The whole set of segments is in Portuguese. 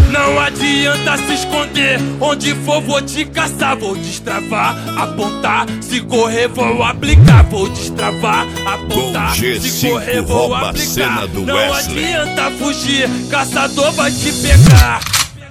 Não adianta se esconder, onde for vou te caçar. Vou destravar, apontar, se correr vou aplicar. Vou destravar, apontar, se correr vou aplicar. Não adianta fugir, caçador vai te pegar.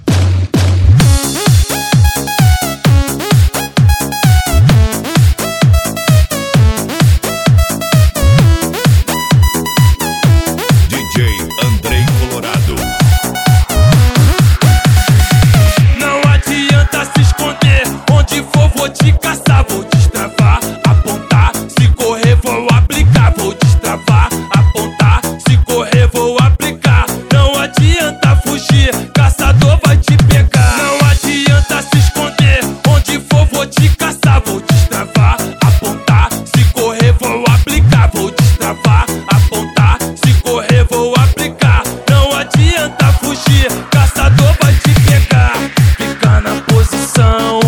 Vou te caçar, vou destravar, apontar, se correr vou aplicar. Vou destravar, apontar, se correr vou aplicar. Não adianta fugir, caçador vai te pegar. Não adianta se esconder, onde for vou te caçar. Vou destravar, apontar, se correr vou aplicar. Vou destravar, apontar, se correr vou aplicar. Não adianta fugir, caçador vai te pegar. Fica na posição,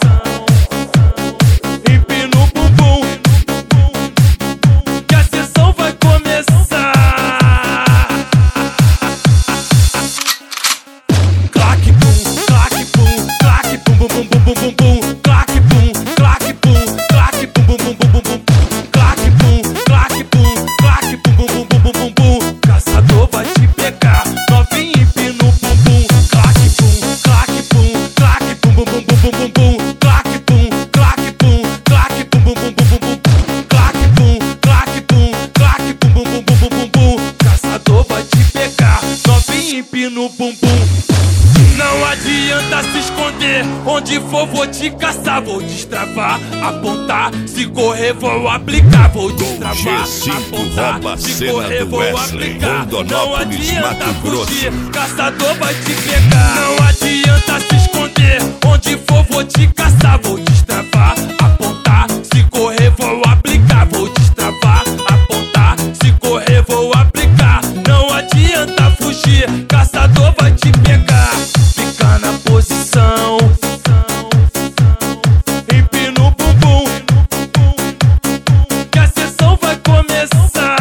caçador vai te pegar, novinho empina o bumbum. Claque bum, claque bum, claque bum bum bum bum bum bum. Claque bum, claque bum, claque bum bum bum bum bum. Claque bum, claque bum, claque bum bum bum bum bum bum. Caçador vai te pegar, novinho empina o bumbum. Não adianta se esconder, onde for vou te caçar. Vou destravar, apontar, se correr vou aplicar. Vou destravar, apontar, se correr vou aplicar. Não adianta fugir, caçador vai te pegar. Não adianta se esconder, onde for vou te caçar. Vou destravar, apontar, se correr vou aplicar. Vou destravar, apontar, se correr vou aplicar. Não adianta fugir, caçador vai te pegar. Fica na posição, empina o bumbum, que a sessão vai começar.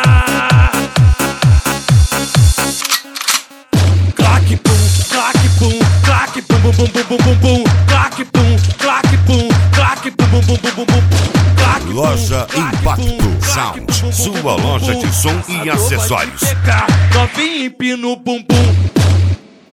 Claque bum, claque bum, claque bum bum bum bum bum bum. Claque bum, claque bum, claque bum bum bum bum bum. Loja Impacto Sound, sua loja de som e acessórios. Novinho empina o bumbum.